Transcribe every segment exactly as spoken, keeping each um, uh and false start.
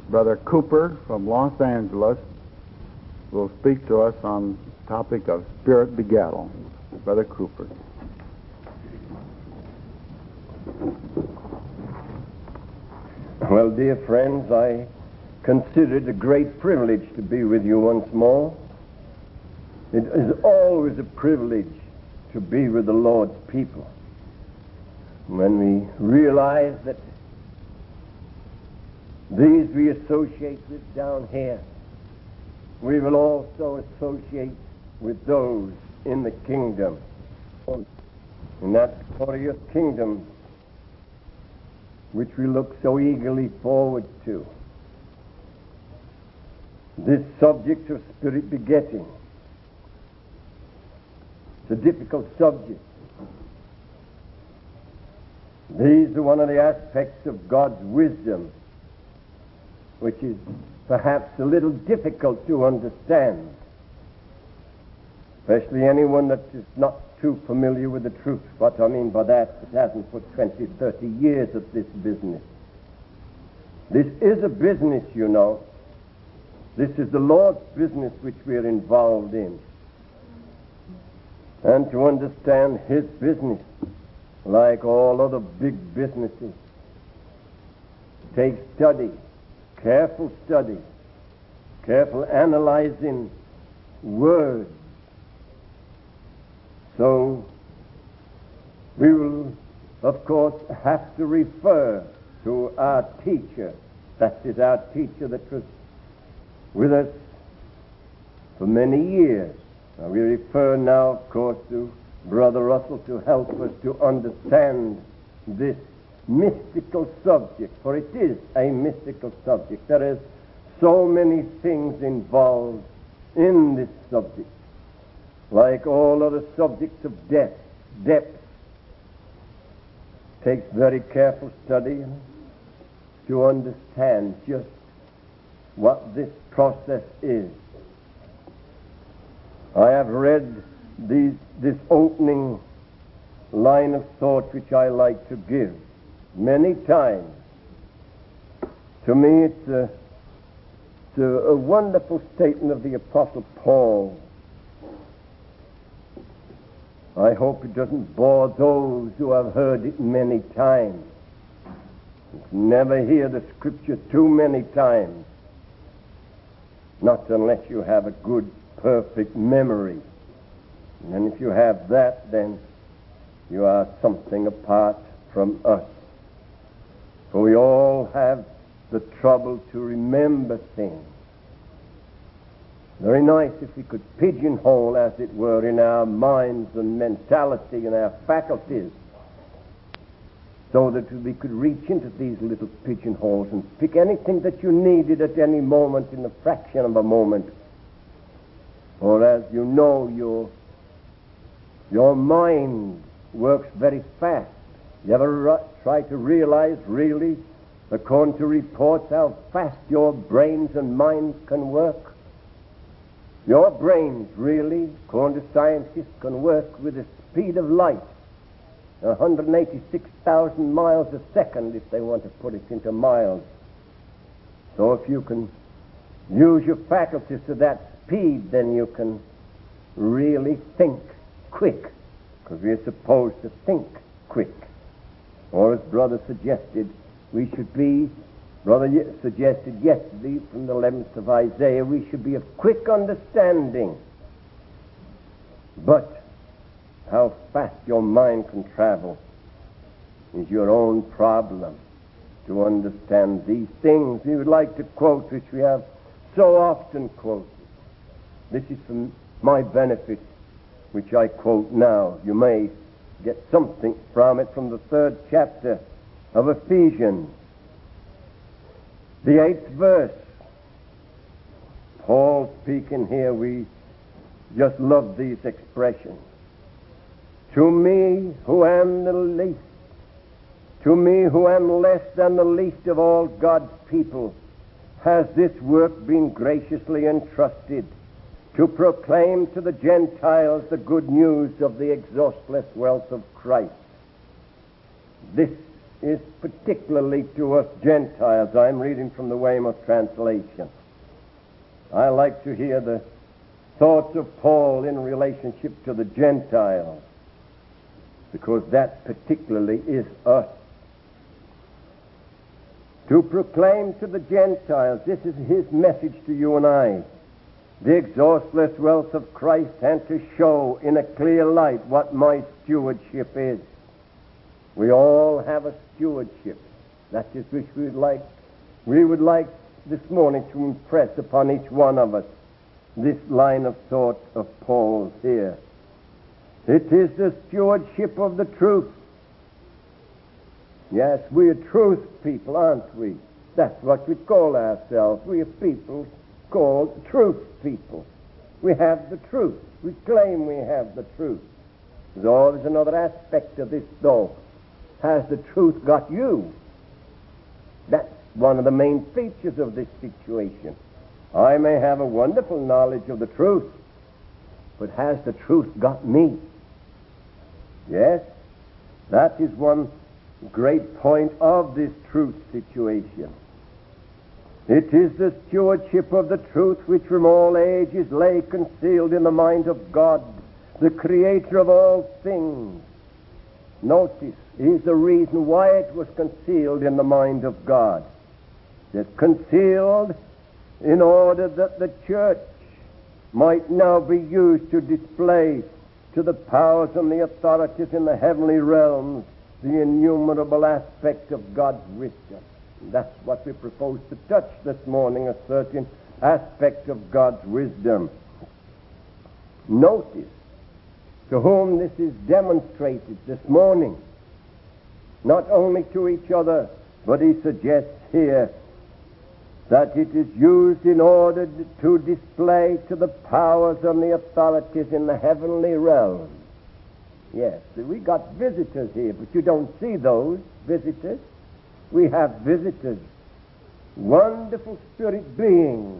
Brother Cooper from Los Angeles will speak to us on the topic of spirit begettal. Brother Cooper. Well, dear friends, I consider it a great privilege to be with you once more. It is always a privilege to be with the Lord's people. When we realize that these we associate with down here, we will also associate with those in the kingdom, in that glorious kingdom which we look so eagerly forward to. This subject of spirit begetting, it's a difficult subject. These are one of the aspects of God's wisdom which is perhaps a little difficult to understand, especially anyone that is not too familiar with the truth. What I mean by that, it hasn't put twenty, thirty years of this business. This is a business, you know. This is the Lord's business which we are involved in. And to understand His business, like all other big businesses, takes study, careful study, careful analyzing words. So we will, of course, have to refer to our teacher. That is our teacher that was with us for many years. Now, we refer now, of course, to Brother Russell to help us to understand this mystical subject, for it is a mystical subject. There is so many things involved in this subject. Like all other subjects of depth, depth takes very careful study to understand just what this process is. I have read these, this opening line of thought which I like to give many times. To me, it's a, it's a, a wonderful statement of the Apostle Paul. I hope it doesn't bore those who have heard it many times. Never hear the Scripture too many times, not unless you have a good, perfect memory. And if you have that, then you are something apart from us. For we all have the trouble to remember things. Very nice if we could pigeonhole, as it were, in our minds and mentality and our faculties, so that we could reach into these little pigeonholes and pick anything that you needed at any moment in a fraction of a moment. For as you know, your, your mind works very fast. You ever uh, try to realize, really, according to reports, how fast your brains and minds can work? Your brains, really, according to scientists, can work with the speed of light, one hundred eighty-six thousand miles a second, if they want to put it into miles. So if you can use your faculties to that speed, then you can really think quick, because we are supposed to think quick. Or as Brother suggested, we should be, Brother suggested yesterday from the eleventh of Isaiah, we should be of quick understanding. But how fast your mind can travel is your own problem to understand these things. We would like to quote, which we have so often quoted. This is for my benefit, which I quote now. You may get something from it from the third chapter of Ephesians. The eighth verse. Paul speaking here, we just love these expressions. To me, who am the least, to me, who am less than the least of all God's people, has this work been graciously entrusted, to proclaim to the Gentiles the good news of the exhaustless wealth of Christ. This is particularly to us Gentiles. I'm reading from the Weymouth translation. I like to hear the thoughts of Paul in relationship to the Gentiles, because that particularly is us. To proclaim to the Gentiles, this is his message to you and I, the exhaustless wealth of Christ, and to show in a clear light what my stewardship is. We all have a stewardship. That is which we would like, we would like this morning to impress upon each one of us this line of thought of Paul's here. It is the stewardship of the truth. Yes, we are truth people, aren't we? That's what we call ourselves. We are people called truth people. We have the truth. We claim we have the truth. There's always another aspect of this, though. Has the truth got you? That's one of the main features of this situation. I may have a wonderful knowledge of the truth, but has the truth got me? Yes, that is one great point of this truth situation. It is the stewardship of the truth which from all ages lay concealed in the mind of God, the Creator of all things. Notice, is the reason why it was concealed in the mind of God. It's concealed in order that the church might now be used to display to the powers and the authorities in the heavenly realms the innumerable aspect of God's wisdom. That's what we propose to touch this morning, a certain aspect of God's wisdom. Notice to whom this is demonstrated this morning. Not only to each other, but he suggests here that it is used in order to display to the powers and the authorities in the heavenly realm. Yes, we got visitors here, but you don't see those visitors. We have visitors, wonderful spirit beings,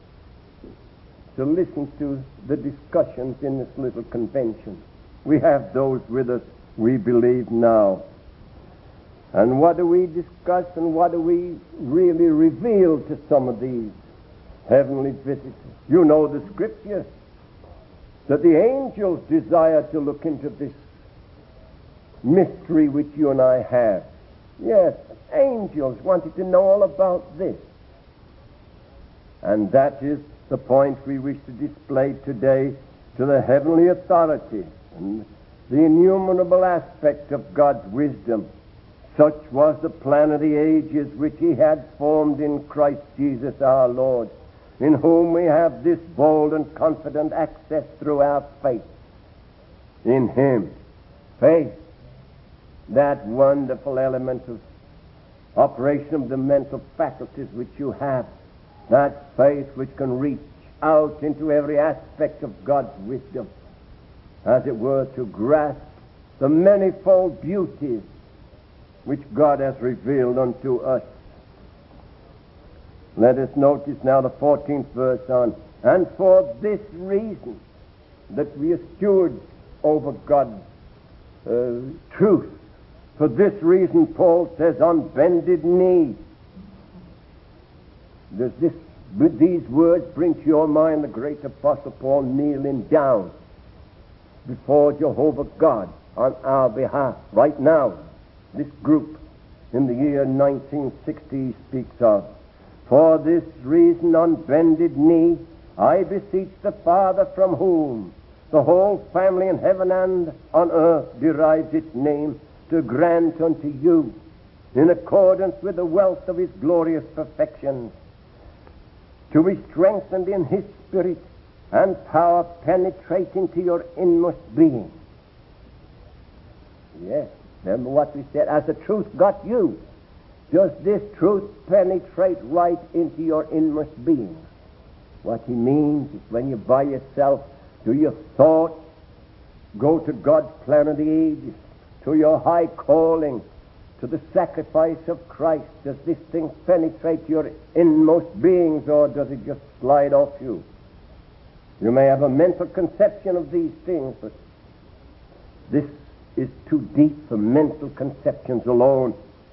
to listen to the discussions in this little convention. We have those with us, we believe now. And what do we discuss and what do we really reveal to some of these heavenly visitors? You know the scripture, that the angels desire to look into this mystery which you and I have. Yes, angels wanted to know all about this. And that is the point we wish to display today to the heavenly authority and the innumerable aspect of God's wisdom. Such was the plan of the ages which he had formed in Christ Jesus our Lord, in whom we have this bold and confident access through our faith in him. Faith, that wonderful element of operation of the mental faculties which you have, that faith which can reach out into every aspect of God's wisdom, as it were, to grasp the manifold beauties which God has revealed unto us. Let us notice now the fourteenth verse on. And for this reason, that we are stewards over God's uh, truth. For this reason, Paul says, on bended knee. Does this, with these words bring to your mind the great Apostle Paul kneeling down before Jehovah God on our behalf right now? This group in the year nineteen sixty speaks of. For this reason, on bended knee, I beseech the Father, from whom the whole family in heaven and on earth derives its name, to grant unto you, in accordance with the wealth of his glorious perfections, to be strengthened in his spirit and power penetrating to your inmost being. Yes, remember what we said, as the truth got you, does this truth penetrate right into your inmost being? What he means is when you're by yourself, do your thoughts go to God's plan of the ages, to your high calling, to the sacrifice of Christ? Does this thing penetrate your inmost beings, or does it just slide off you? You may have a mental conception of these things, but this is too deep for mental conceptions alone.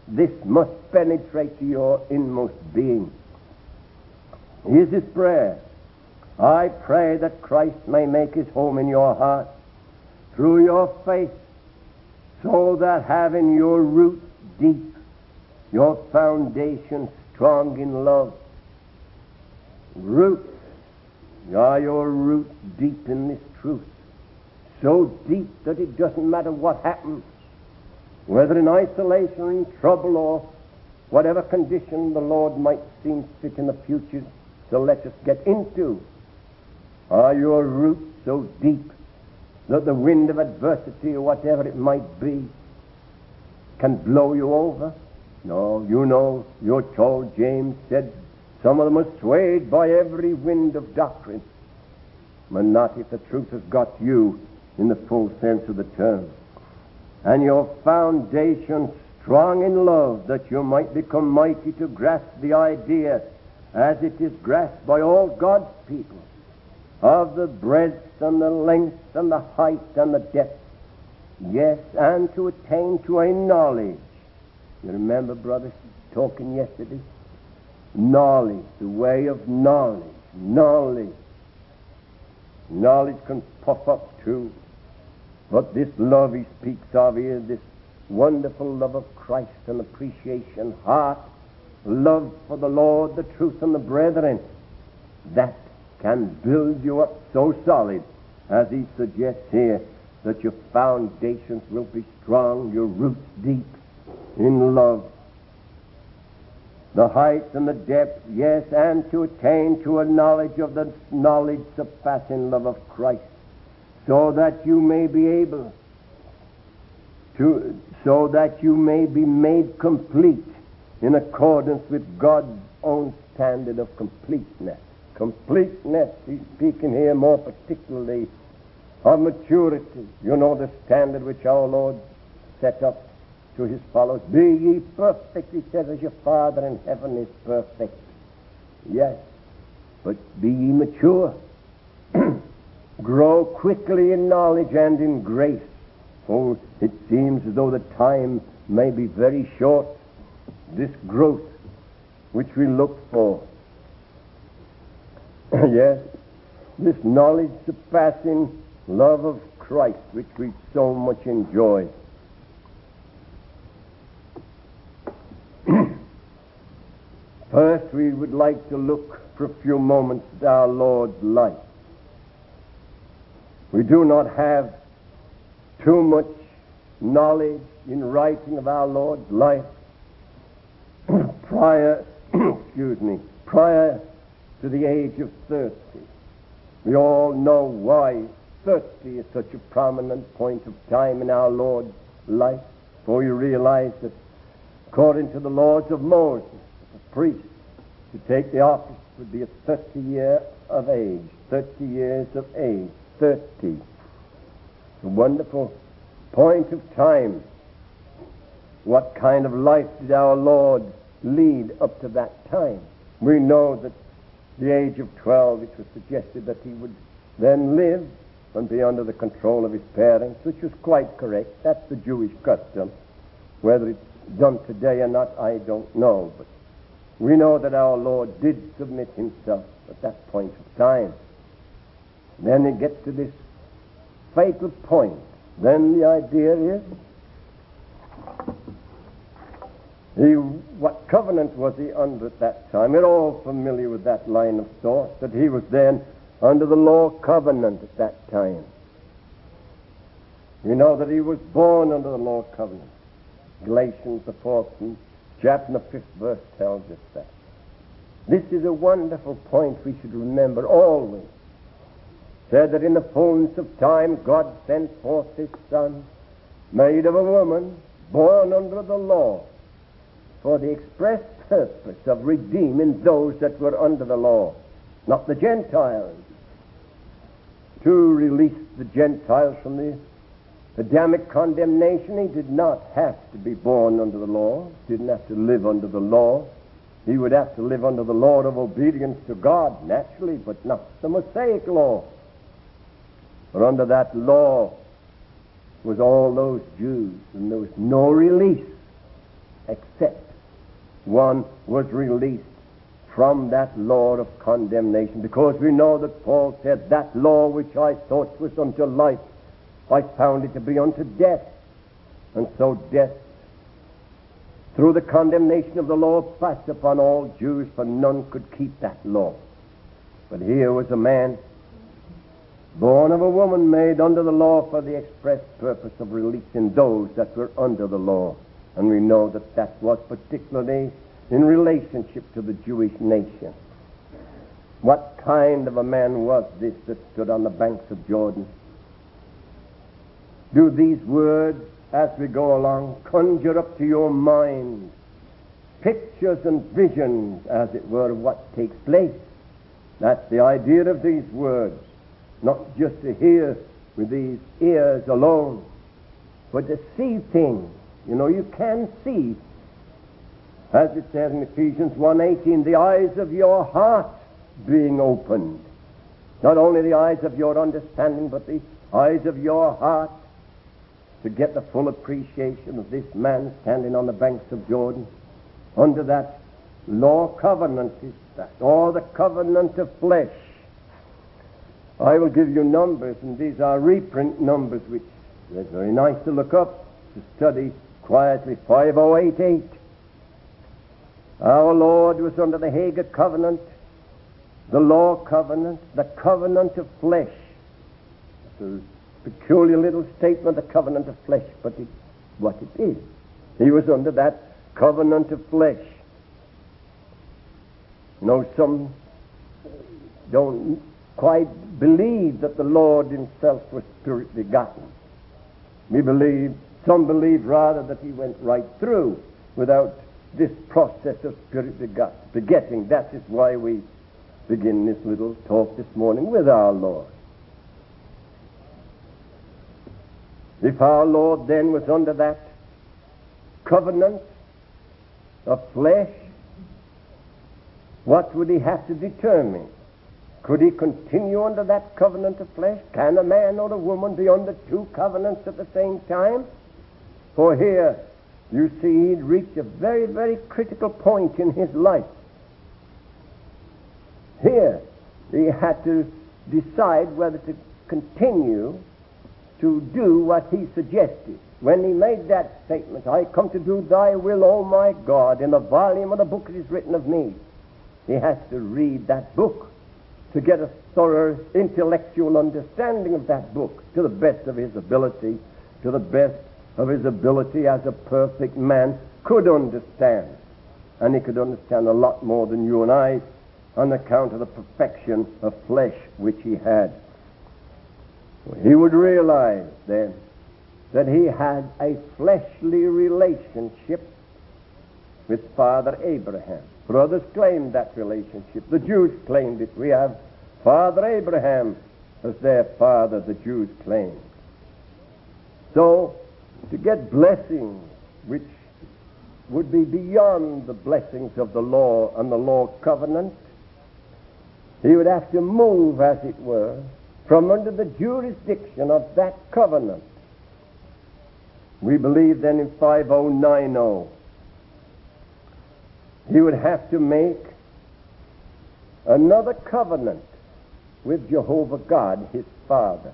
this must penetrate to your inmost being. Here's his prayer. I pray that Christ may make his home in your heart through your faith, so that having your roots deep, your foundation strong in love. Roots. Are your roots deep in this truth? So deep that it doesn't matter what happens, whether in isolation or in trouble or whatever condition the Lord might seem fit in the future to let us get into. Are your roots so deep that the wind of adversity or whatever it might be can blow you over? No, you know, you're told, James said, some of them are swayed by every wind of doctrine, but not if the truth has got you in the full sense of the term. And your foundation strong in love, that you might become mighty to grasp the idea as it is grasped by all God's people, of the breadth and the length and the height and the depth, yes, and to attain to a knowledge. You remember, brothers, talking yesterday? Knowledge, the way of knowledge, knowledge. Knowledge can puff up too, but this love he speaks of here, this wonderful love of Christ and appreciation, heart, love for the Lord, the truth, and the brethren, that can build you up so solid, as he suggests here, that your foundations will be strong, your roots deep in love. The height and the depth, yes, and to attain to a knowledge of the knowledge surpassing love of Christ, so that you may be able to, so that you may be made complete in accordance with God's own standard of completeness. Completeness, he's speaking here more particularly of maturity. You know the standard which our Lord set up to his followers. Be ye perfect, he says, as your Father in heaven is perfect. Yes, but be ye mature. Grow quickly in knowledge and in grace. For it seems as though the time may be very short, this growth which we look for. Yes, this knowledge surpassing love of Christ which we so much enjoy. First, we would like to look for a few moments at our Lord's life. We do not have too much knowledge in writing of our Lord's life prior, excuse me, prior to the age of thirty. We all know why thirty is such a prominent point of time in our Lord's life, for you realize that according to the laws of Moses, a priest to take the office would be at thirty years of age. Thirty years of age. Thirty. It's a wonderful point of time. What kind of life did our Lord lead up to that time? We know that the age of twelve, it was suggested that he would then live and be under the control of his parents, which was quite correct. That's the Jewish custom. Whether it's done today or not, I don't know. But we know that our Lord did submit himself at that point of time. Then it gets to this fatal point. Then the idea is, he, what covenant was he under at that time? We're all familiar with that line of thought, that he was then under the law covenant at that time. We know that he was born under the law covenant. Galatians, the fourteenth chapter, the fifth verse tells us that. This is a wonderful point we should remember always. Said that in the fullness of time God sent forth his Son, made of a woman, born under the law, for the express purpose of redeeming those that were under the law, not the Gentiles, to release the Gentiles from the Adamic condemnation. He did not have to be born under the law, didn't have to live under the law. He would have to live under the law of obedience to God, naturally, but not the Mosaic law. For under that law was all those Jews, and there was no release except one was released from that law of condemnation. Because we know that Paul said, that law which I thought was unto life, I found it to be unto death. And so death, through the condemnation of the law, passed upon all Jews, for none could keep that law. But here was a man born of a woman, made under the law for the express purpose of releasing those that were under the law. And we know that that was particularly in relationship to the Jewish nation. What kind of a man was this that stood on the banks of Jordan? Do these words, as we go along, conjure up to your mind pictures and visions, as it were, of what takes place? That's the idea of these words. Not just to hear with these ears alone, but to see things. You know, you can see, as it says in Ephesians one eighteen, the eyes of your heart being opened. Not only the eyes of your understanding, but the eyes of your heart, to get the full appreciation of this man standing on the banks of Jordan under that law covenant, is that, or the covenant of flesh. I will give you numbers, and these are reprint numbers, which are very nice to look up, to study quietly. five oh eight eight. Our Lord was under the Hagar covenant, the law covenant, the covenant of flesh. It's a peculiar little statement, the covenant of flesh, but it's what it is. He was under that covenant of flesh. You know, some don't quite believe that the Lord himself was spirit begotten. We believe, some believe rather that he went right through without this process of spirit begot, begetting. That is why we begin this little talk this morning with our Lord. If our Lord then was under that covenant of flesh, what would he have to determine? Could he continue under that covenant of flesh? Can a man or a woman be under two covenants at the same time? For here, you see, he'd reached a very, very critical point in his life. Here, he had to decide whether to continue to do what he suggested. When he made that statement, I come to do thy will, O my God, in the volume of the book it is written of me. He has to read that book to get a thorough intellectual understanding of that book to the best of his ability, to the best of his ability as a perfect man could understand. And he could understand a lot more than you and I on account of the perfection of flesh which he had. He would realize then that he had a fleshly relationship with Father Abraham. Brothers claimed that relationship. The Jews claimed it. We have Father Abraham as their father, the Jews claimed. So, to get blessings which would be beyond the blessings of the law and the law covenant, he would have to move, as it were, from under the jurisdiction of that covenant. We believe then in five oh nine oh, he would have to make another covenant with Jehovah God, his Father.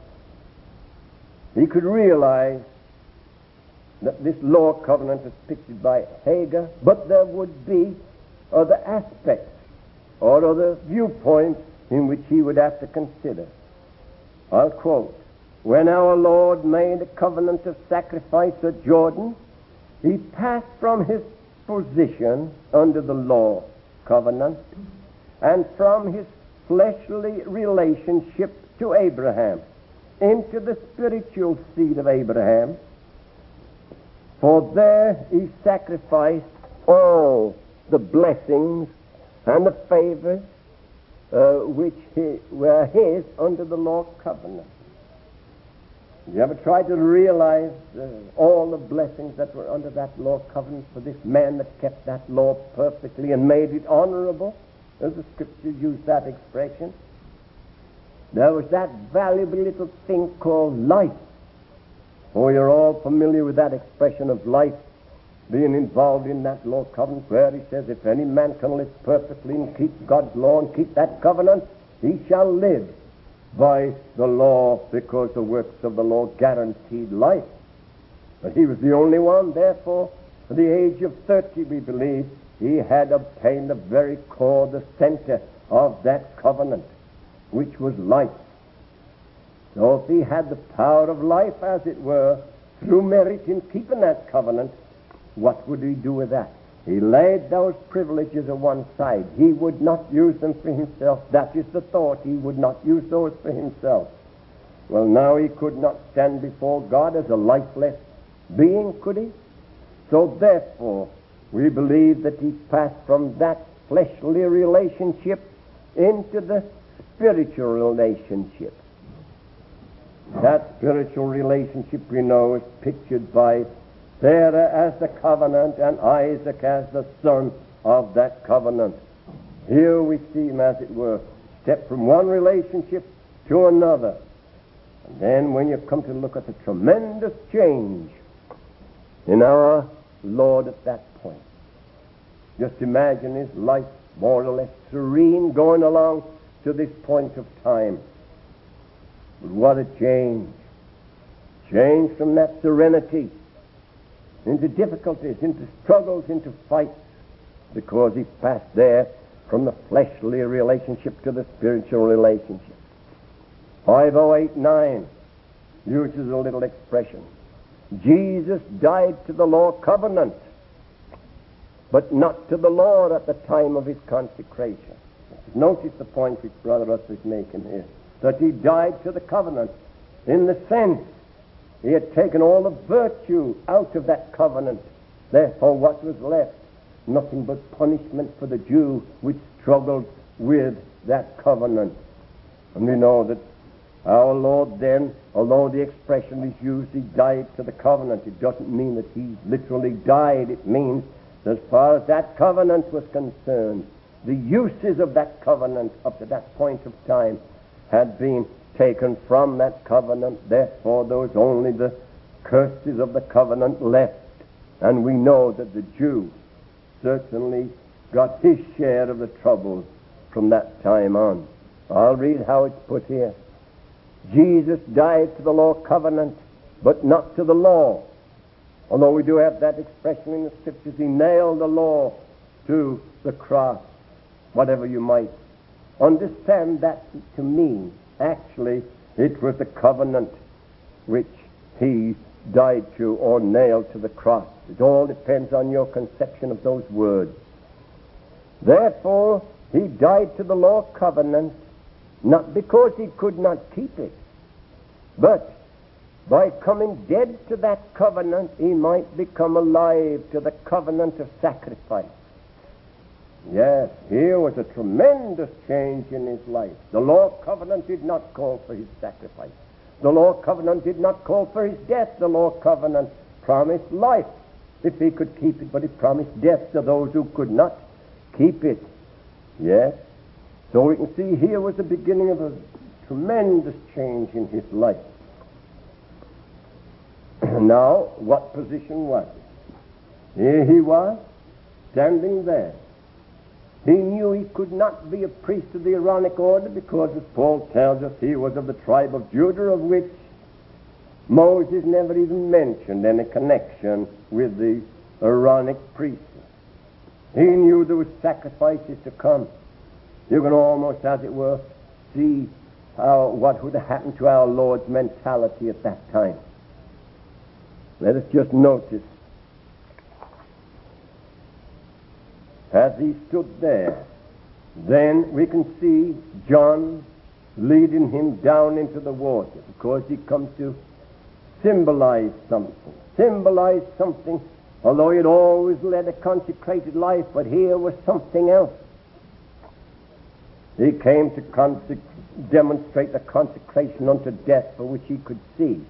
He could realize that this law covenant was pictured by Hagar, but there would be other aspects or other viewpoints in which he would have to consider. I'll quote, when our Lord made a covenant of sacrifice at Jordan, he passed from his position under the law covenant and from his fleshly relationship to Abraham into the spiritual seed of Abraham. For there he sacrificed all the blessings and the favors uh, which he, were his under the law covenant. You ever tried to realize uh, all the blessings that were under that law covenant for this man that kept that law perfectly and made it honorable? As the Scripture used that expression. There was that valuable little thing called life. Oh, you're all familiar with that expression of life. being involved in that law covenant, where he says, if any man can live perfectly and keep God's law and keep that covenant, he shall live by the law, because the works of the law guaranteed life. But he was the only one, therefore, at the age of thirty, we believe, he had obtained the very core, the center of that covenant, which was life. So if he had the power of life, as it were, through merit in keeping that covenant, what would he do with that? He laid those privileges on one side. He would not use them for himself. That is the thought. He would not use those for himself. Well, now he could not stand before God as a lifeless being, could he? So therefore, we believe that he passed from that fleshly relationship into the spiritual relationship. That spiritual relationship, we know, is pictured by Sarah as the covenant and Isaac as the son of that covenant. Here we see him, as it were, step from one relationship to another. And then when you come to look at the tremendous change in our Lord at that point, just imagine his life more or less serene going along to this point of time. But what a change. Change from that serenity into difficulties, into struggles, into fights, because he passed there from the fleshly relationship to the spiritual relationship. five oh eight nine uses a little expression. Jesus died to the law covenant, but not to the Lord at the time of his consecration. Notice the point which Brother Russ is making here, that he died to the covenant in the sense he had taken all the virtue out of that covenant. Therefore, what was left? Nothing but punishment for the Jew which struggled with that covenant. And we know that our Lord then, although the expression is used, he died to the covenant, it doesn't mean that he literally died. It means that as far as that covenant was concerned, the uses of that covenant up to that point of time had been taken from that covenant. Therefore, there was only the curses of the covenant left. And we know that the Jew certainly got his share of the trouble from that time on. I'll read how it's put here. Jesus died to the law covenant, but not to the law. Although we do have that expression in the Scriptures, he nailed the law to the cross. Whatever you might understand that to mean, actually, it was the covenant which he died to or nailed to the cross. It all depends on your conception of those words. Therefore, he died to the law covenant, not because he could not keep it, but by coming dead to that covenant, he might become alive to the covenant of sacrifice. Yes, here was a tremendous change in his life. The law covenant did not call for his sacrifice. The law covenant did not call for his death. The law covenant promised life if he could keep it, but it promised death to those who could not keep it. Yes, so we can see here was the beginning of a tremendous change in his life. Now, what position was it? Here he was, standing there. He knew he could not be a priest of the Aaronic order because, as Paul tells us, he was of the tribe of Judah, of which Moses never even mentioned any connection with the Aaronic priesthood. He knew there were sacrifices to come. You can almost, as it were, see how what would have happened to our Lord's mentality at that time. Let us just notice, as he stood there, then we can see John leading him down into the water, because he comes to symbolize something. Symbolize something, although he had always led a consecrated life, but here was something else. He came to consec- demonstrate the consecration unto death for which he could see.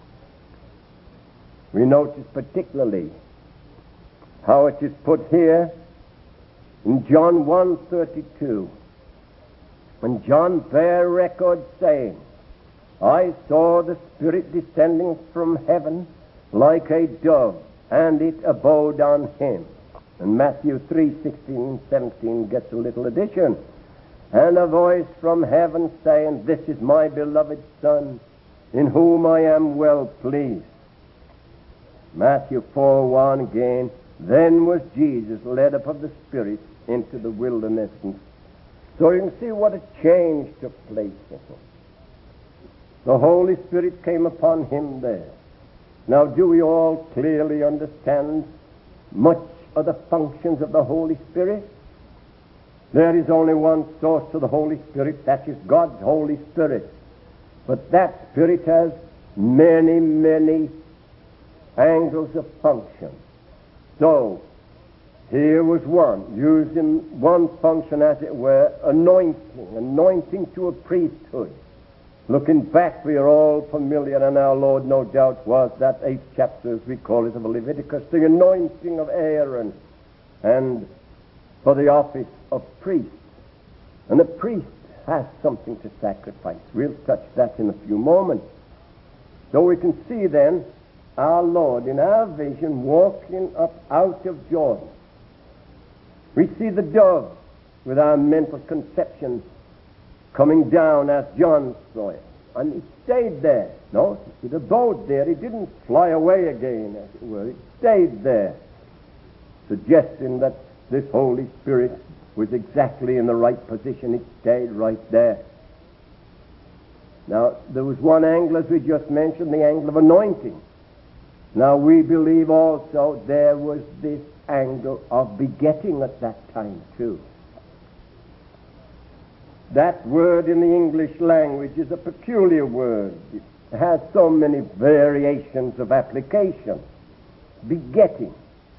We notice particularly how it is put here in John one thirty-two. And John bare record saying, I saw the Spirit descending from heaven like a dove, and it abode on him. And Matthew three, sixteen, seventeen gets a little addition. And a voice from heaven saying, This is my beloved Son, in whom I am well pleased. Matthew four, one again, Then was Jesus led up of the Spirit into the wilderness. And so you can see what a change took place in him. The Holy Spirit came upon him there. Now, do we all clearly understand much of the functions of the Holy Spirit? There is only one source to the Holy Spirit, that is God's Holy Spirit. But that Spirit has many, many angles of function. So, here was one, using one function, as it were, anointing, anointing to a priesthood. Looking back, we are all familiar, and our Lord, no doubt, was that eighth chapter, as we call it, of Leviticus, the anointing of Aaron, and for the office of priest. And the priest has something to sacrifice. We'll touch that in a few moments. So we can see then our Lord in our vision walking up out of Jordan. We see the dove with our mental conception coming down as John saw it. And it stayed there. No, it abode there. It didn't fly away again, as it were. It stayed there, suggesting that this Holy Spirit was exactly in the right position. It stayed right there. Now, there was one angle, as we just mentioned, the angle of anointing. Now, we believe also there was this angle of begetting at that time, too. That word in the English language is a peculiar word. It has so many variations of application. Begetting.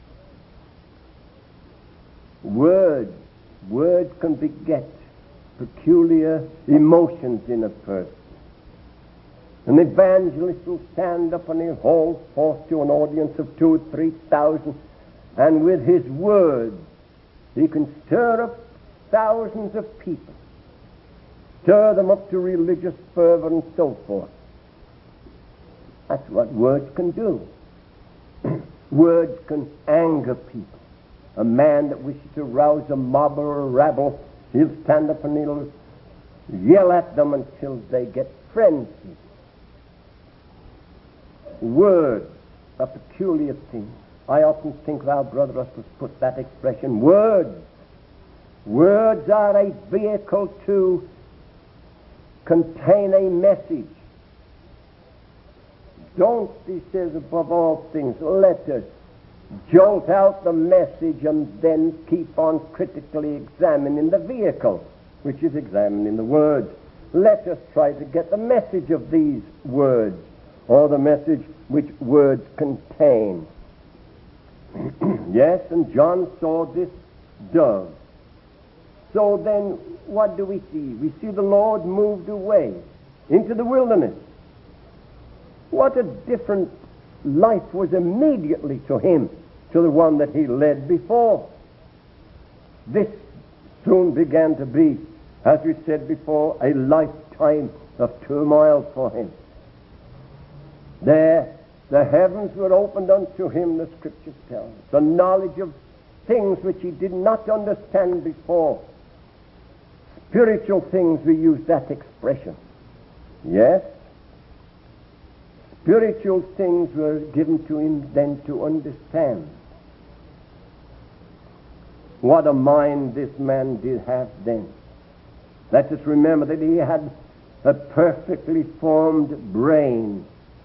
Words. Words can beget peculiar emotions in a person. An evangelist will stand up and he'll hold forth to an audience of two or three thousand, and with his words he can stir up thousands of people, stir them up to religious fervor and so forth. That's what words can do. Words can anger people. A man that wishes to rouse a mob or a rabble, he'll stand up and he'll yell at them until they get frenzied. Words are peculiar things. I often think our brother Russell put that expression, words. Words are a vehicle to contain a message. Don't, he says, above all things, let us jolt out the message and then keep on critically examining the vehicle, which is examining the words. Let us try to get the message of these words, or the message which words contain. Yes, and John saw this dove. So then, what do we see? We see the Lord moved away into the wilderness. What a different life was immediately to him to the one that he led before. This soon began to be, as we said before, a lifetime of turmoil for him. There, the heavens were opened unto him, the Scriptures tell us. The knowledge of things which he did not understand before. Spiritual things, we use that expression. Yes, spiritual things were given to him then to understand. What a mind this man did have then. Let us remember that he had a perfectly formed brain.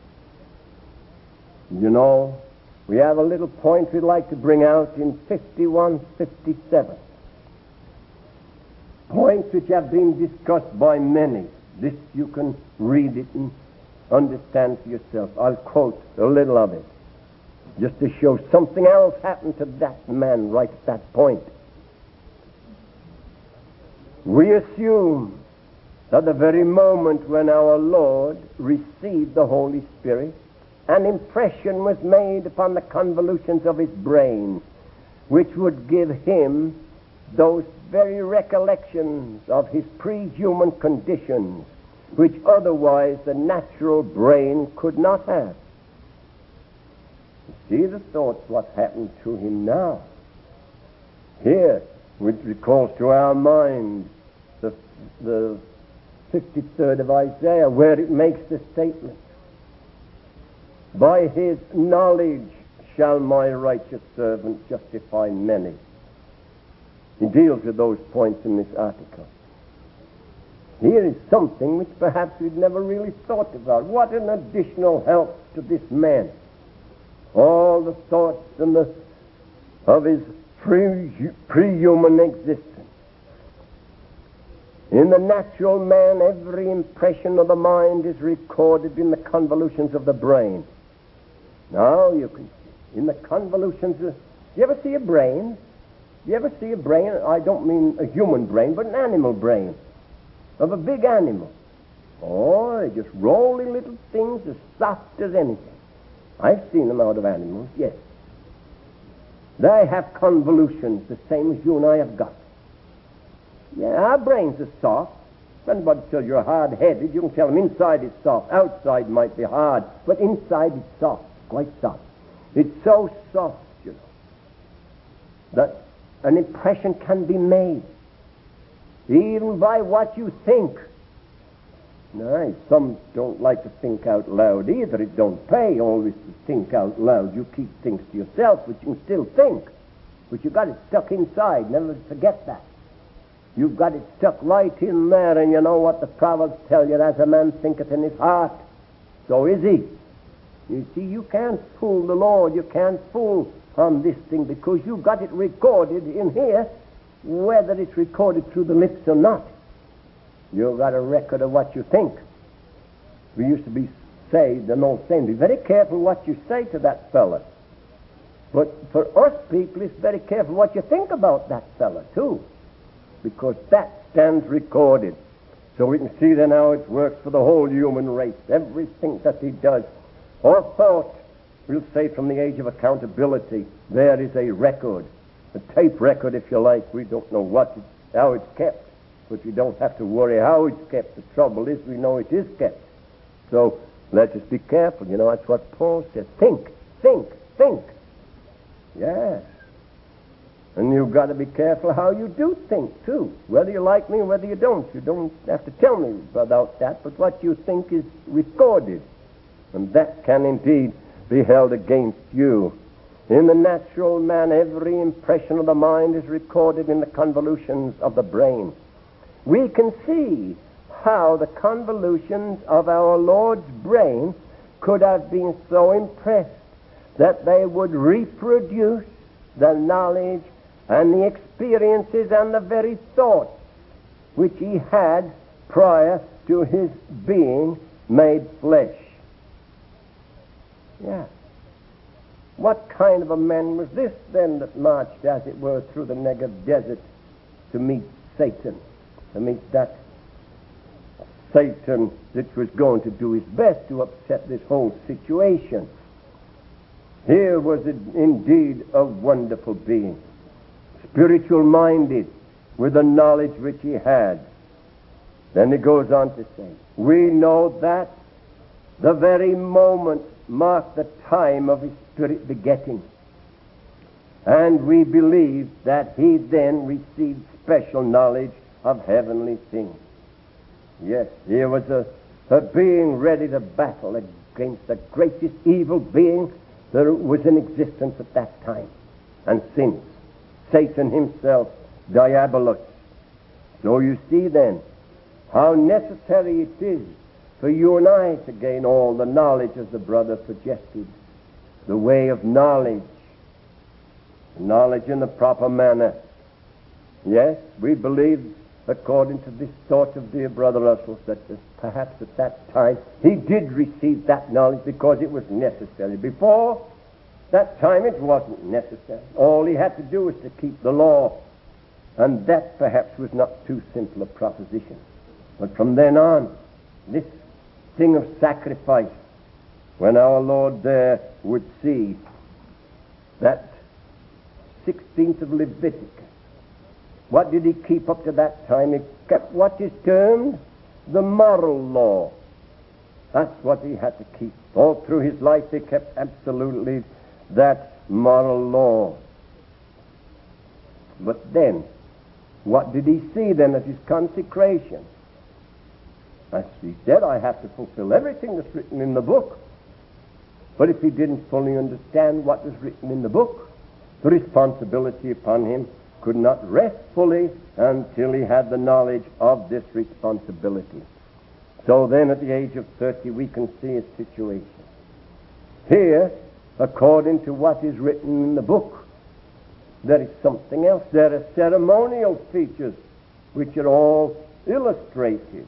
You know, we have a little point we'd like to bring out in fifty-one fifty-seven. Points which have been discussed by many. This you can read it and understand for yourself. I'll quote a little of it, just to show something else happened to that man right at that point. We assume that the very moment when our Lord received the Holy Spirit, an impression was made upon the convolutions of his brain, which would give him those very recollections of his pre-human conditions, which otherwise the natural brain could not have. See the thoughts, what happened to him now. Here, which recalls to our mind the, the fifty-third of Isaiah, where it makes the statement, by his knowledge shall my righteous servant justify many. He deals with those points in this article. Here is something which perhaps we'd never really thought about. What an additional help to this man. All the thoughts and the, of his pre, pre-human existence. In the natural man, every impression of the mind is recorded in the convolutions of the brain. Now you can see, in the convolutions of... You ever see a brain? You ever see a brain? I don't mean a human brain, but an animal brain. Of a big animal. Oh, they're just rolling little things as soft as anything. I've seen them out of animals, yes. They have convolutions the same as you and I have got. Yeah, our brains are soft. If anybody tells you're hard-headed, you can tell them inside it's soft. Outside might be hard, but inside it's soft, quite soft. It's so soft, you know, that an impression can be made, even by what you think. No, some don't like to think out loud either. It don't pay always to think out loud. You keep things to yourself, but you can still think. But you got it stuck inside. Never forget that. You've got it stuck right in there, and you know what the Proverbs tell you, as a man thinketh in his heart, so is he. You see, you can't fool the Lord. You can't fool on this thing, because you've got it recorded in here, whether it's recorded through the lips or not. You've got a record of what you think. We used to be say, the old saying, be very careful what you say to that fella. But for us people, it's very careful what you think about that fella, too. Because that stands recorded. So we can see then how it works for the whole human race. Everything that he does, or thought, we'll say from the age of accountability, there is a record. A tape record, if you like. We don't know what, it, how it's kept. But we don't have to worry how it's kept. The trouble is we know it is kept. So let us be careful. You know, that's what Paul said. Think, think, think. Yes. And you've got to be careful how you do think, too. Whether you like me or whether you don't. You don't have to tell me about that. But what you think is recorded. And that can indeed be held against you. In the natural man, every impression of the mind is recorded in the convolutions of the brain. We can see how the convolutions of our Lord's brain could have been so impressed that they would reproduce the knowledge and the experiences and the very thoughts which he had prior to his being made flesh. Yeah. What kind of a man was this then that marched, as it were, through the Negev desert to meet Satan? To meet that Satan that was going to do his best to upset this whole situation. Here was it indeed a wonderful being, spiritual minded, with the knowledge which he had. Then he goes on to say, we know that the very moment marked the time of his spirit begetting. And we believe that he then received special knowledge of heavenly things. Yes, here was a, a being ready to battle against the greatest evil being that was in existence at that time. And since Satan himself, Diabolus. So you see then how necessary it is for you and I to gain all the knowledge as the brother suggested. The way of knowledge. Knowledge in the proper manner. Yes, we believe, according to this thought of dear Brother Russell, that perhaps at that time he did receive that knowledge because it was necessary. Before that time it wasn't necessary. All he had to do was to keep the law. And that perhaps was not too simple a proposition. But from then on, this thing of sacrifice, when our Lord there would see that sixteenth of Leviticus, what did he keep up to that time? He kept what is termed the moral law. That's what he had to keep. All through his life he kept absolutely that moral law. But then, what did he see then at his consecration? As he said, I have to fulfill everything that's written in the book. But if he didn't fully understand what was written in the book, the responsibility upon him could not rest fully until he had the knowledge of this responsibility. So then at the age of thirty we can see his situation. Here, according to what is written in the book, there is something else. There are ceremonial features which are all illustrated.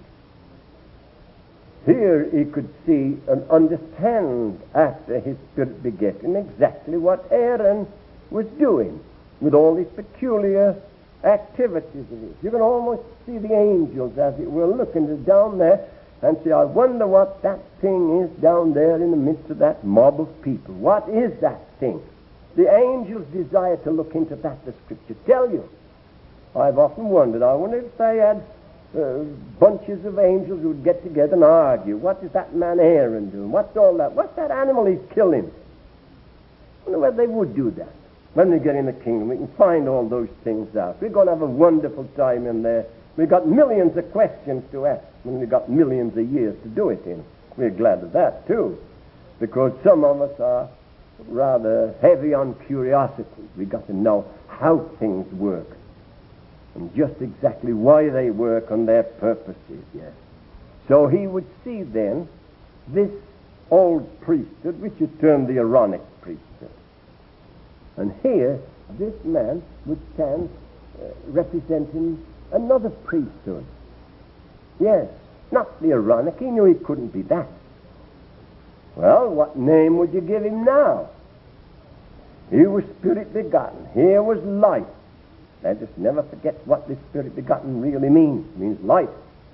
Here he could see and understand after his spirit begetting exactly what Aaron was doing with all these peculiar activities of his. You can almost see the angels, as it were, looking down there and say, I wonder what that thing is down there in the midst of that mob of people. What is that thing? The angels desire to look into that, the Scripture tell you. I've often wondered, I wonder if they had uh, bunches of angels who would get together and argue. What is that man Aaron doing? What's all that? What's that animal he's killing? I wonder whether they would do that. When we get in the kingdom, we can find all those things out. We're going to have a wonderful time in there. We've got millions of questions to ask, and we've got millions of years to do it in. We're glad of that, too, because some of us are rather heavy on curiosity. We've got to know how things work and just exactly why they work and their purposes, yes. So he would see then this old priesthood, which is termed the Aaronic priesthood. And here, this man would stand uh, representing another priesthood. Yes, not the Aaronic. He knew he couldn't be that. Well, what name would you give him now? He was spirit begotten. Here was life. Let us never forget what this spirit begotten really means. It means life.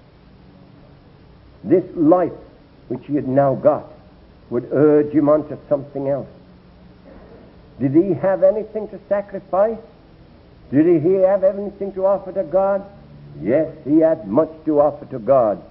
This life which he had now got would urge him on to something else. Did he have anything to sacrifice? Did he have anything to offer to God? Yes, he had much to offer to God.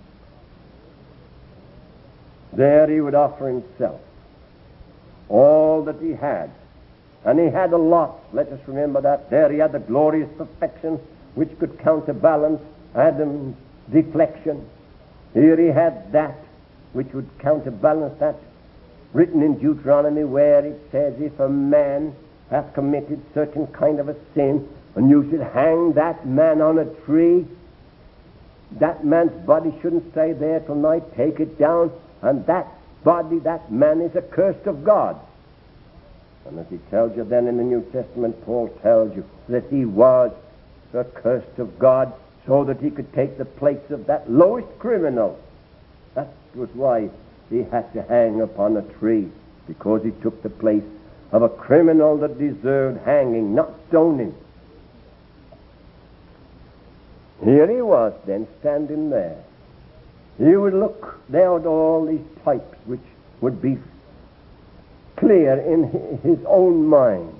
There he would offer himself, all that he had. And he had a lot. Let us remember that. There he had the glorious perfection which could counterbalance Adam's deflection. Here he had that which would counterbalance that, written in Deuteronomy, where it says, if a man hath committed certain kind of a sin, and you should hang that man on a tree, that man's body shouldn't stay there till night. Take it down, and that body, that man is accursed of God. And as he tells you then in the New Testament, Paul tells you that he was accursed of God so that he could take the place of that lowest criminal. That was why he had to hang upon a tree, because he took the place of a criminal that deserved hanging, not stoning. Here he was then, standing there. He would look there at all these types which would be clear in his own mind.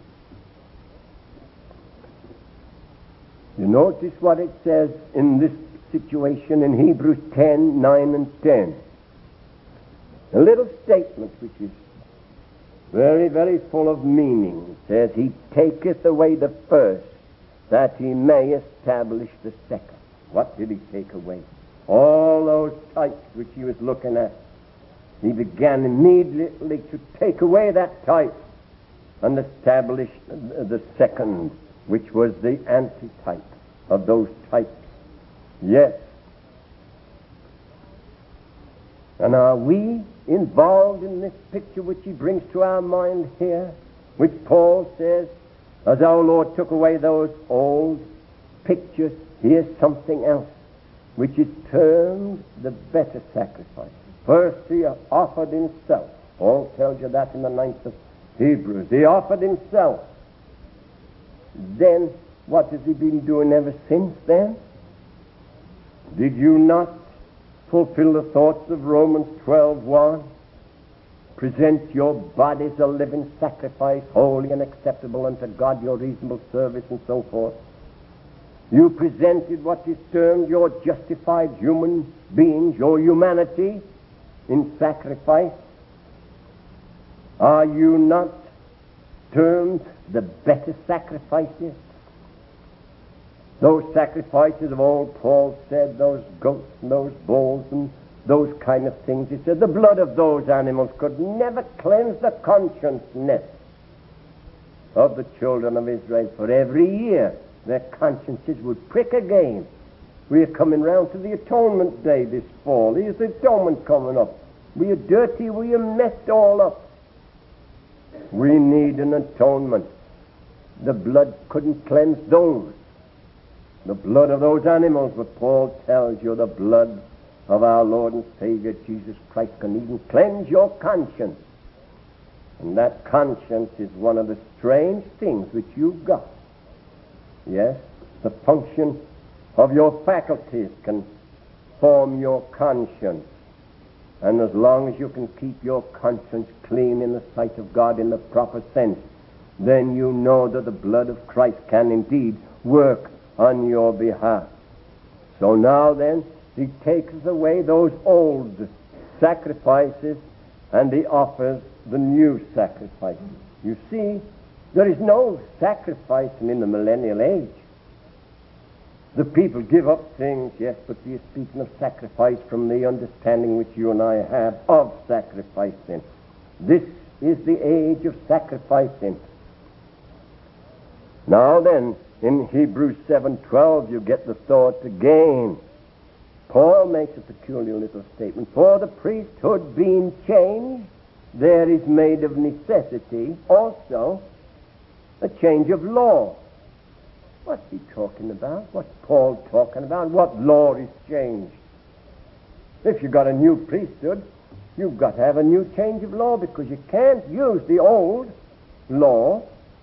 You notice what it says in this situation in Hebrews ten, nine and ten. A little statement which is very, very full of meaning. It says, he taketh away the first, that he may establish the second. What did he take away? All those types which he was looking at. He began immediately to take away that type and establish the second, which was the antitype of those types. Yes. And are we involved in this picture which he brings to our mind here, which Paul says, as our Lord took away those old pictures, here's something else, which is termed the better sacrifice. First he offered himself. Paul tells you that in the ninth of Hebrews. He offered himself. Then, what has he been doing ever since then? Did you not fulfill the thoughts of Romans twelve one? Present your bodies a living sacrifice, holy and acceptable unto God, your reasonable service, and so forth. You presented what is termed your justified human beings, your humanity, in sacrifice. Are you not termed the better sacrifices? Those sacrifices of old, Paul said, those goats and those bulls and those kind of things. He said the blood of those animals could never cleanse the consciousness of the children of Israel. For every year their consciences would prick again. We are coming round to the atonement day this fall. Here's the atonement coming up. We are dirty, we are messed all up. We need an atonement. The blood couldn't cleanse those. The blood of those animals, but Paul tells you the blood of our Lord and Savior Jesus Christ can even cleanse your conscience. And that conscience is one of the strange things which you've got. Yes, the function of your faculties can form your conscience. And as long as you can keep your conscience clean in the sight of God in the proper sense, then you know that the blood of Christ can indeed work on your behalf. So now then, he takes away those old sacrifices and he offers the new sacrifice. You see, there is no sacrificing in the millennial age. The people give up things, yes, but we are speaking of sacrifice from the understanding which you and I have of sacrificing. This is the age of sacrificing. Now then, in Hebrews seven twelve, you get the thought again. Paul makes a peculiar little statement. For the priesthood being changed, there is made of necessity also a change of law. What's he talking about? What's Paul talking about? What law is changed? If you've got a new priesthood, you've got to have a new change of law, because you can't use the old law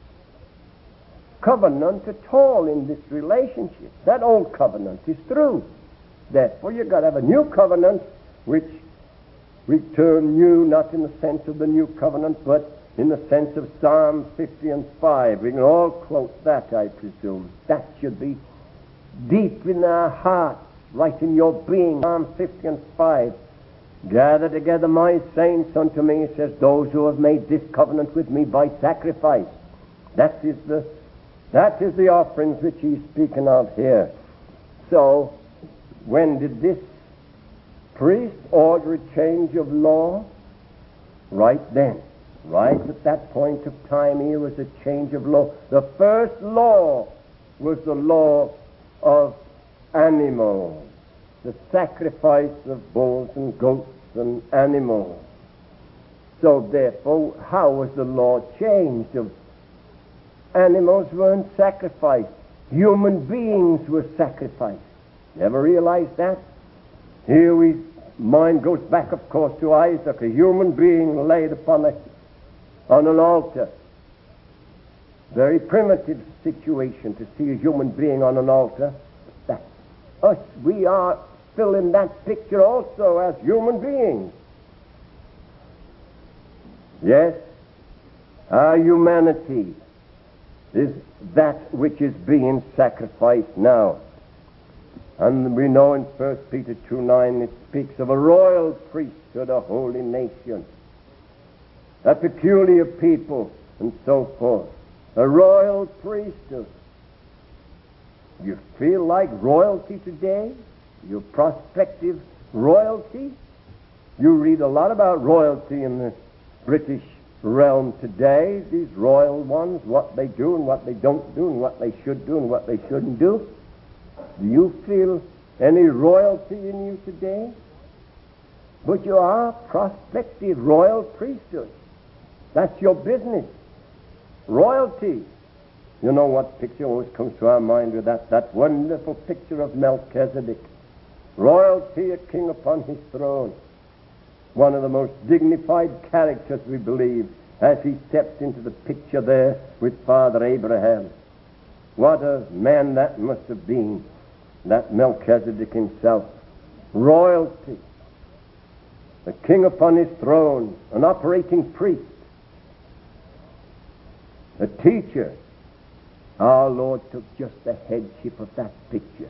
covenant at all in this relationship. That old covenant is through. Therefore, you've got to have a new covenant, which we term new not in the sense of the new covenant, but in the sense of Psalm fifty and five. We can all quote that, I presume. That should be deep in our hearts, right in your being. Psalm fifty and five. Gather together my saints unto me, it says, those who have made this covenant with me by sacrifice. That is the, that is the offerings which he's speaking of here. So, when did this priest order a change of law? Right then. Right at that point of time, here was a change of law. The first law was the law of animals, the sacrifice of bulls and goats and animals. So therefore, how was the law changed? Of animals weren't sacrificed. Human beings were sacrificed. You ever realize that? Here we, mind goes back, of course, to Isaac, a human being laid upon a on an altar. Very primitive situation to see a human being on an altar. That us, we are still in that picture also as human beings. Yes, our humanity is that which is being sacrificed now. And we know in First Peter two nine it speaks of a royal priesthood, a holy nation, a peculiar people, and so forth. A royal priesthood. You feel like royalty today? Your prospective royalty? You read a lot about royalty in the British realm today. These royal ones, what they do and what they don't do and what they should do and what they shouldn't do. Do you feel any royalty in you today? But you are prospective royal priesthood. That's your business. Royalty. You know what picture always comes to our mind with that? That wonderful picture of Melchizedek. Royalty, a king upon his throne. One of the most dignified characters, we believe, as he steps into the picture there with Father Abraham. What a man that must have been, that Melchizedek himself. Royalty. A king upon his throne, an operating priest, a teacher. Our Lord took just the headship of that picture.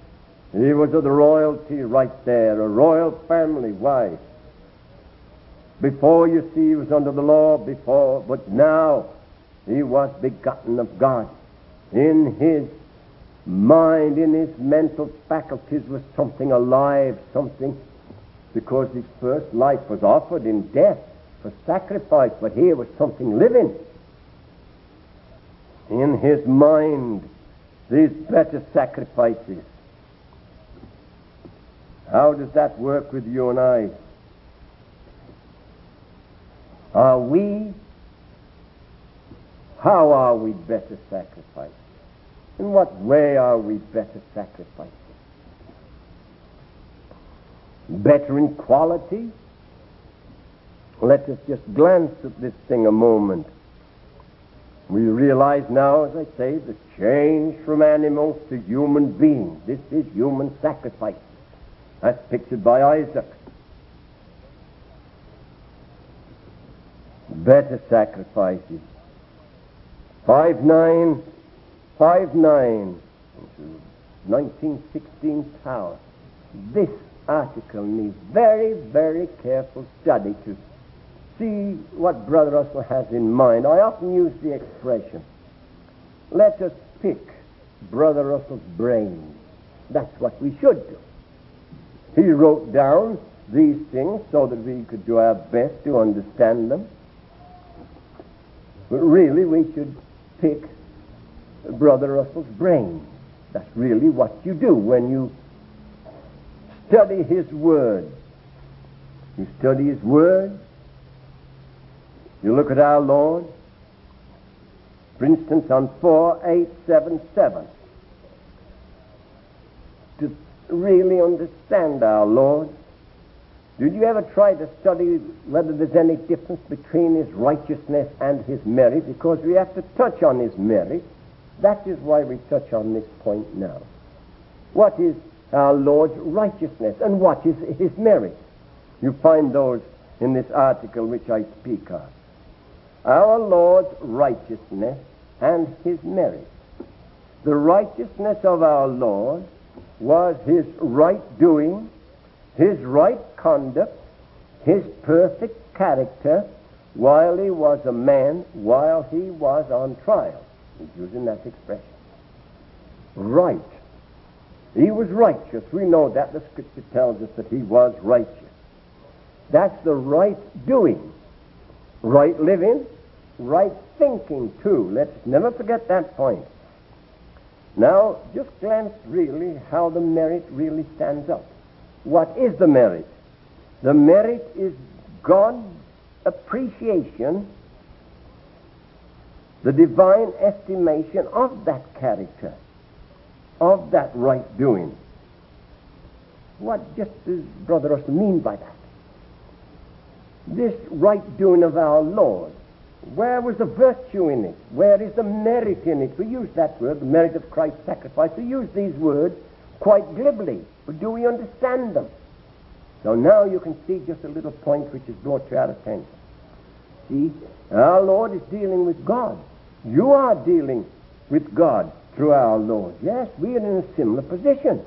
He was of the royalty right there, a royal family. Why? Before, you see, he was under the law before, but now he was begotten of God. In his mind, in his mental faculties was something alive, something, because his first life was offered in death for sacrifice, but here was something living. In his mind, these better sacrifices. How does that work with you and I? Are we, how are we better sacrificed? In what way are we better sacrificed? Better in quality? Let us just glance at this thing a moment. We realize now, as I say, the change from animals to human beings. This is human sacrifice, as pictured by Isaac. Better sacrifices. Five nine, five nine, nineteen sixteen Tower. This article needs very, very careful study to see what Brother Russell has in mind. I often use the expression, let us pick Brother Russell's brain. That's what we should do. He wrote down these things so that we could do our best to understand them. But really, we should pick Brother Russell's brain. That's really what you do when you study his words. You study his words. You look at our Lord. For instance, on four eight seven seven. To really understand our Lord, did you ever try to study whether there's any difference between his righteousness and his merit? Because we have to touch on his merit. That is why we touch on this point now. What is our Lord's righteousness and what is his merit? You find those in this article which I speak of. Our Lord's righteousness and his merit. The righteousness of our Lord was his right doing, his right conduct, his perfect character while he was a man, while he was on trial. He's using that expression. Right. He was righteous. We know that. The Scripture tells us that he was righteous. That's the right doing. Right living, right thinking too. Let's never forget that point. Now, just glance really how the merit really stands up. What is the merit? The merit is God's appreciation, the divine estimation of that character, of that right doing. What just does Brother Russell mean by that? This right doing of our Lord, where was the virtue in it? Where is the merit in it? We use that word, the merit of Christ's sacrifice. We use these words quite glibly, but do we understand them? So now you can see just a little point which is brought to our attention. See, our Lord is dealing with God. You are dealing with God through our Lord. Yes, we are in a similar position.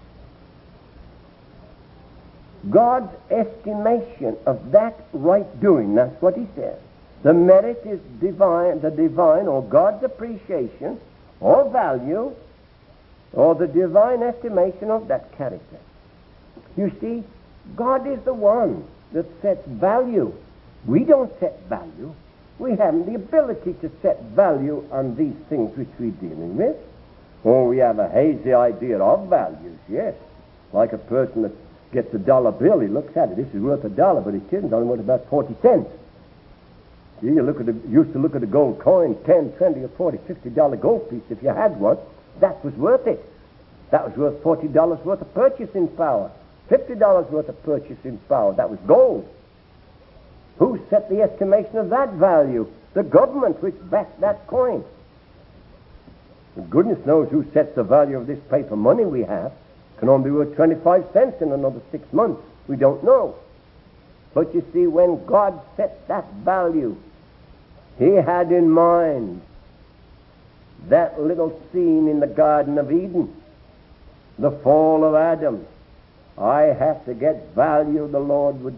God's estimation of that right doing, that's what he says. The merit is divine, the divine or God's appreciation or value or the divine estimation of that character. You see, God is the one that sets value. We don't set value. We haven't the ability to set value on these things which we're dealing with. Or we have a hazy idea of values, yes. Like a person that gets a dollar bill, he looks at it, this is worth a dollar, but it isn't, only worth about forty cents. See, you look at the, used to look at a gold coin, ten, twenty, or forty, fifty dollar gold piece. If you had one, that was worth it. That was worth forty dollars worth of purchasing power. fifty dollars worth of purchasing power. That was gold. Who set the estimation of that value? The government which backed that coin. And goodness knows who sets the value of this paper money we have. Can only be worth twenty-five cents in another six months. We don't know. But you see, when God set that value, he had in mind that little scene in the Garden of Eden, the fall of Adam. I have to get value, the Lord would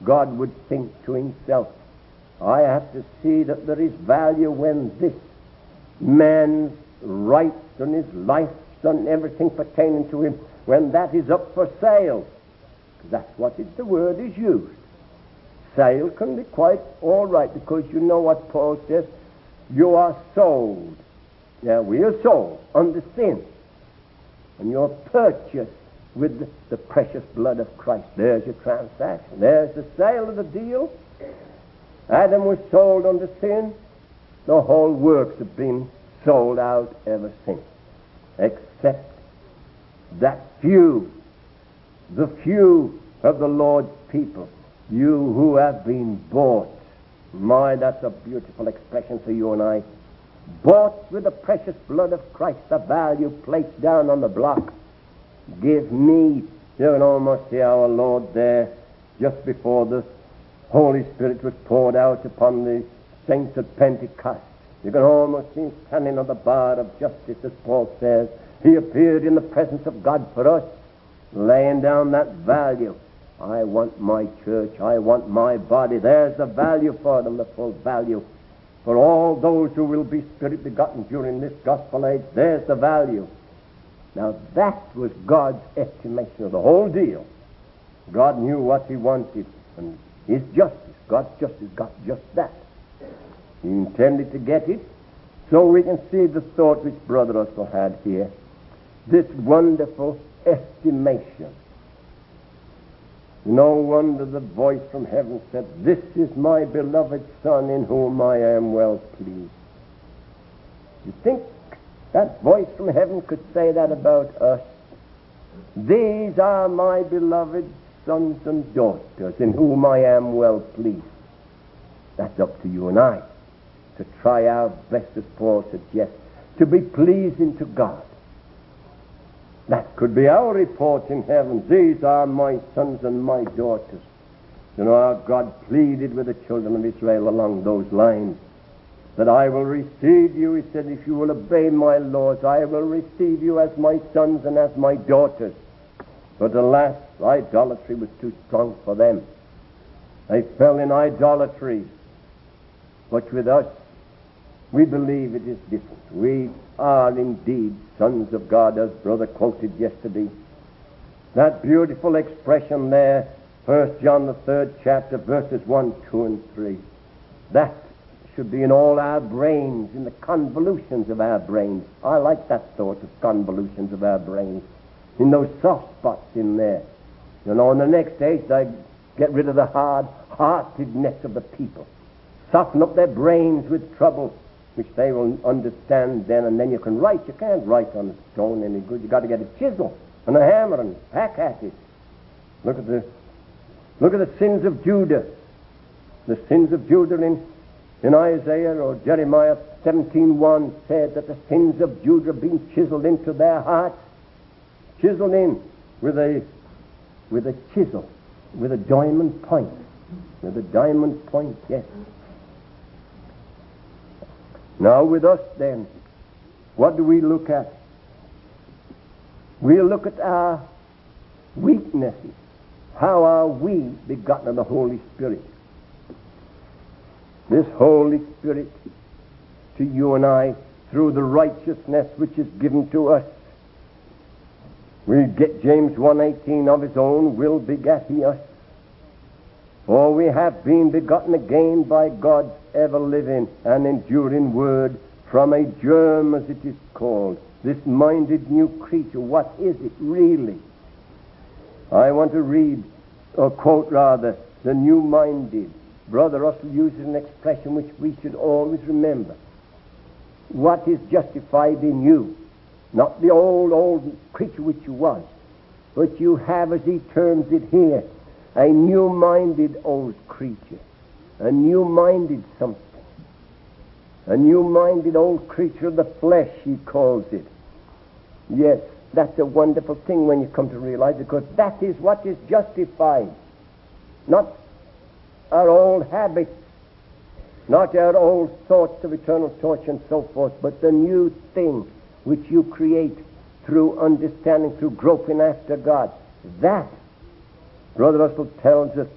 God would think to himself, I have to see that there is value when this man's rights and his life and everything pertaining to him, when that is up for sale. That's what it, the word is used. Sale can be quite all right, because you know what Paul says, you are sold. Yeah, we are sold under sin. And you're purchased with the, the precious blood of Christ. There's your transaction. There's the sale of the deal. Adam was sold under sin. The whole works have been sold out ever since. Except that few, the few of the Lord's people, you who have been bought. My, that's a beautiful expression for you and I. Bought with the precious blood of Christ, the value placed down on the block. Give me, you can almost see our Lord there, just before the Holy Spirit was poured out upon the saints at Pentecost. You can almost see him standing on the bar of justice, as Paul says. He appeared in the presence of God for us, laying down that value. I want my church. I want my body. There's the value for them, the full value. For all those who will be spirit begotten during this gospel age, there's the value. Now that was God's estimation of the whole deal. God knew what he wanted, and his justice, God's justice, got just that. He intended to get it. So we can see the thought which Brother Russell had here. This wonderful estimation. No wonder the voice from heaven said, this is my beloved Son in whom I am well pleased. You think that voice from heaven could say that about us? These are my beloved sons and daughters in whom I am well pleased. That's up to you and I, to try our best, as Paul suggests, to be pleasing to God. That could be our report in heaven. These are my sons and my daughters. You know how God pleaded with the children of Israel along those lines. That I will receive you, he said, if you will obey my laws, I will receive you as my sons and as my daughters. But alas, idolatry was too strong for them. They fell in idolatry. But with us, we believe it is different. We are indeed sons of God, as Brother quoted yesterday. That beautiful expression there, First John the third chapter, verses one, two, and three. That should be in all our brains, in the convolutions of our brains. I like that thought, of convolutions of our brains. In those soft spots in there. You know, in the next stage, they get rid of the hard-heartedness of the people. Soften up their brains with trouble, which they will understand then, and then you can write. You can't write on stone any good. You've got to get a chisel and a hammer and hack at it. Look at the look at the sins of Judah. The sins of Judah in, in Isaiah or Jeremiah seventeen one said that the sins of Judah have been chiseled into their hearts. Chiseled in with a with a chisel, with a diamond point. With a diamond point, yes. Now with us then, what do we look at? We look at our weaknesses. How are we begotten of the Holy Spirit? This Holy Spirit to you and I, through the righteousness which is given to us. We get James one eighteen, of his own will begat he us. For we have been begotten again by God's ever-living and enduring word, from a germ, as it is called. This minded new creature, what is it really? I want to read, or quote rather, the new-minded. Brother Russell uses an expression which we should always remember. What is justified in you? Not the old, old creature which you was, but you have, as he terms it here, a new-minded old creature, a new-minded something, a new-minded old creature of the flesh, he calls it. Yes, that's a wonderful thing when you come to realize it, because that is what is justified. Not our old habits, not our old thoughts of eternal torture and so forth, but the new thing which you create through understanding, through groping after God. That, Brother Russell tells us,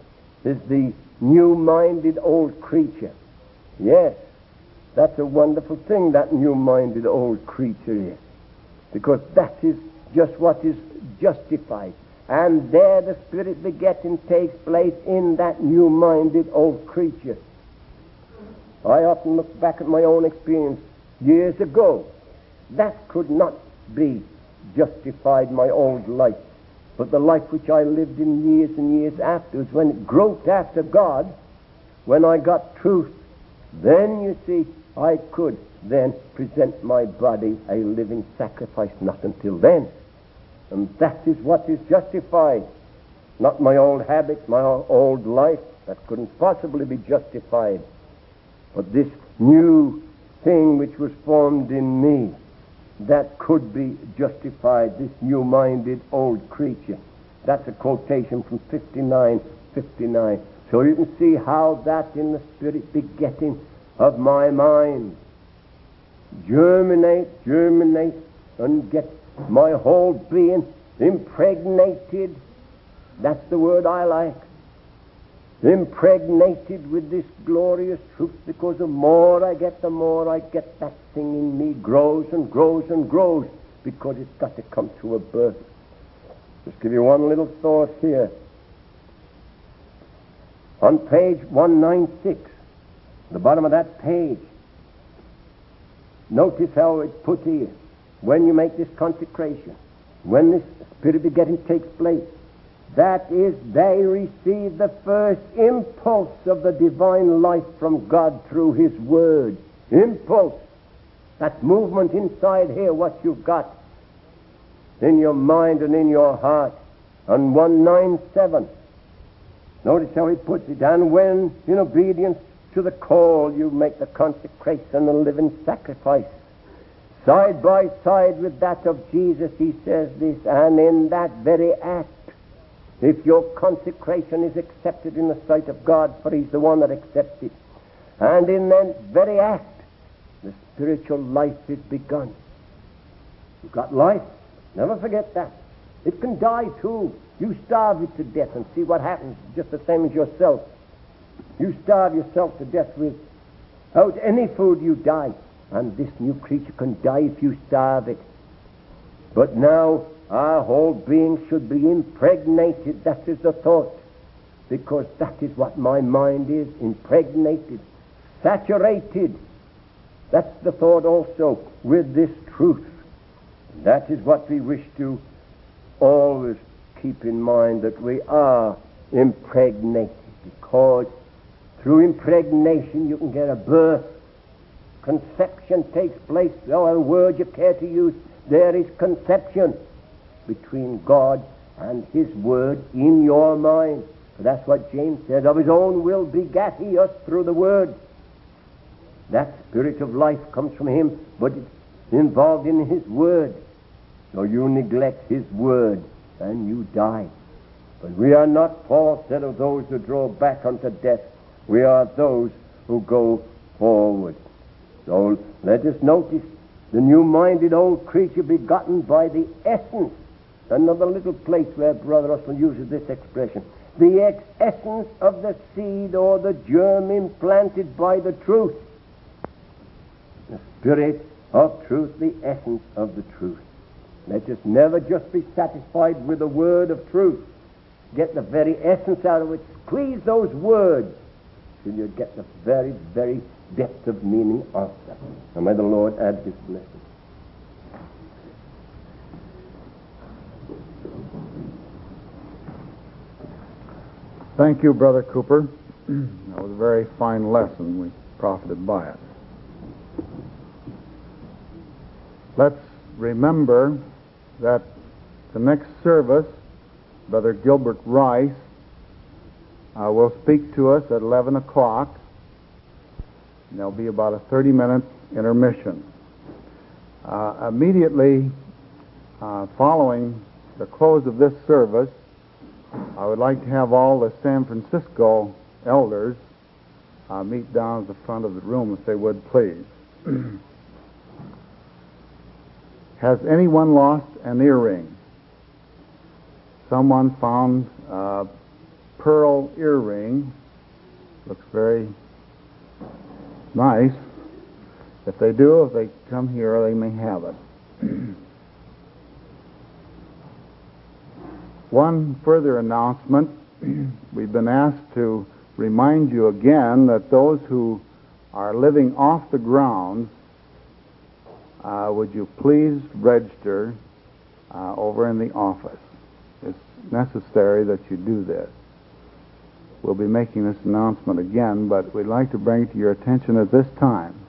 is the new-minded old creature. Yes, that's a wonderful thing, that new-minded old creature is. Because that is just what is justified. And there the Spirit begetting takes place in that new-minded old creature. I often look back at my own experience years ago. That could not be justified my old life. But the life which I lived in years and years afterwards, when it groped after God, when I got truth, then you see, I could then present my body a living sacrifice. Not until then. And that is what is justified. Not my old habits, my old life. That couldn't possibly be justified. But this new thing which was formed in me, that could be justified, this new-minded old creature. That's a quotation from fifty-nine fifty-nine. So you can see how that in the Spirit begetting of my mind germinate, germinate, and get my whole being impregnated. That's the word I like. Impregnated with this glorious truth, because the more I get, the more I get, that thing in me grows and grows and grows, because it's got to come to a birth. Just give you one little thought here. On page one ninety-six, the bottom of that page, notice how it's put here. When you make this consecration, when this Spirit begetting takes place, that is, they receive the first impulse of the divine life from God through His Word. Impulse. That movement inside here, what you've got in your mind and in your heart. On one ninety-seven, notice how he puts it. And when, in obedience to the call, you make the consecration a living sacrifice, side by side with that of Jesus, he says this, and in that very act, if your consecration is accepted in the sight of God, for He's the one that accepts it, and in that very act, the spiritual life is begun. You've got life. Never forget that. It can die too. You starve it to death and see what happens, just the same as yourself. You starve yourself to death without any food, you die. And this new creature can die if you starve it. But now, our whole being should be impregnated. That is the thought. Because that is what my mind is. Impregnated. Saturated. That's the thought also with this truth. That is what we wish to always keep in mind, that we are impregnated. Because through impregnation you can get a birth. Conception takes place. Oh, a word you care to use. There is conception between God and His Word in your mind. For that's what James said. Of His own will begat He us through the Word. That spirit of life comes from Him, but it's involved in His Word. So you neglect His Word and you die. But we are not, Paul said, of those who draw back unto death. We are those who go forward. So let us notice the new-minded old creature begotten by the essence. Another little place where Brother Russell uses this expression. The ex- essence of the seed or the germ implanted by the truth. The Spirit of truth, the essence of the truth. Let us never just be satisfied with the word of truth. Get the very essence out of it. Squeeze those words till you get the very, very depth of meaning of them. And may the Lord add His blessing. Thank you, Brother Cooper. That was a very fine lesson. We profited by it. Let's remember that the next service, Brother Gilbert Rice uh, will speak to us at eleven o'clock. And there'll be about a thirty-minute intermission. Uh, immediately uh, following the close of this service, I would like to have all the San Francisco elders uh, meet down at the front of the room, if they would, please. Has anyone lost an earring? Someone found uh, pearl earring. Looks very nice. If they do, if they come here, they may have it. One further announcement. We've been asked to remind you again that those who are living off the grounds, uh, would you please register uh, over in the office. It's necessary that you do this. We'll be making this announcement again, but we'd like to bring it to your attention at this time